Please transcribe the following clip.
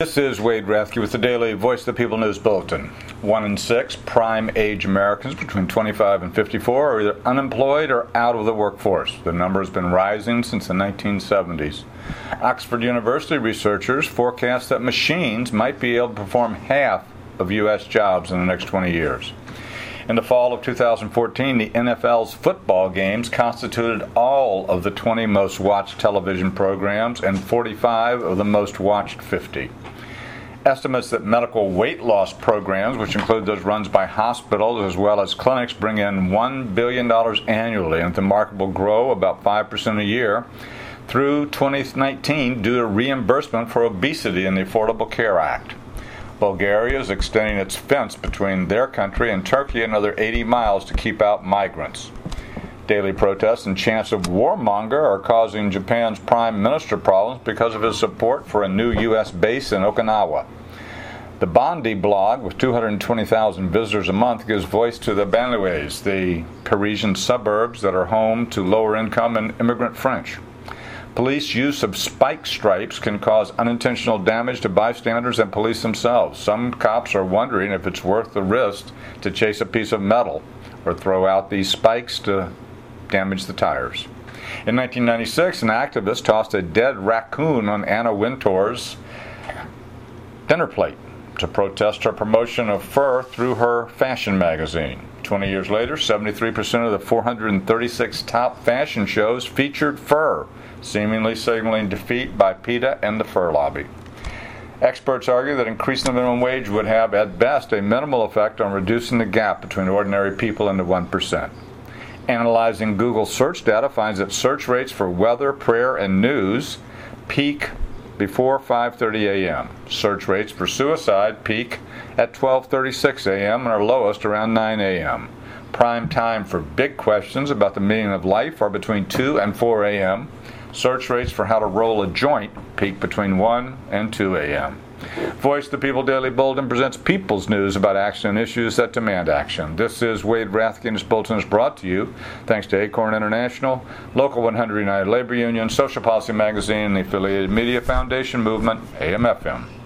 This is Wade Rathke with the Daily Voice of the People News Bulletin. 1 in 6 prime-age Americans between 25 and 54 are either unemployed or out of the workforce. The number has been rising since the 1970s. Oxford University researchers forecast that machines might be able to perform half of U.S. jobs in the next 20 years. In the fall of 2014, the NFL's football games constituted all of the 20 most watched television programs and 45 of the most watched 50. Estimates that medical weight loss programs, which include those runs by hospitals as well as clinics, bring in $1 billion annually, and the market will grow about 5% a year through 2019 due to reimbursement for obesity in the Affordable Care Act. Bulgaria is extending its fence between their country and Turkey another 80 miles to keep out migrants. Daily protests and chants of warmonger are causing Japan's prime minister problems because of his support for a new U.S. base in Okinawa. The Bondi blog, with 220,000 visitors a month, gives voice to the Banlieues, the Parisian suburbs that are home to lower-income and immigrant French. Police use of spike stripes can cause unintentional damage to bystanders and police themselves. Some cops are wondering if it's worth the risk to chase a piece of metal or throw out these spikes to damage the tires. In 1996, an activist tossed a dead raccoon on Anna Wintour's dinner plate to protest her promotion of fur through her fashion magazine. 20 years later, 73% of the 436 top fashion shows featured fur, seemingly signaling defeat by PETA and the fur lobby. Experts argue that increasing the minimum wage would have, at best, a minimal effect on reducing the gap between ordinary people and the 1%. Analyzing Google search data finds that search rates for weather, prayer, and news peak before 5:30 a.m. Search rates for suicide peak at 12:36 a.m. and are lowest around 9 a.m. Prime time for big questions about the meaning of life are between 2 and 4 a.m. Search rates for how to roll a joint peak between 1 and 2 a.m. Voice of the People Daily Bulletin presents people's news about action and issues that demand action. This is Wade Rathke, and this bulletin is brought to you thanks to Acorn International, Local 100 United Labor Union, Social Policy Magazine, and the affiliated media foundation movement, AM/FM.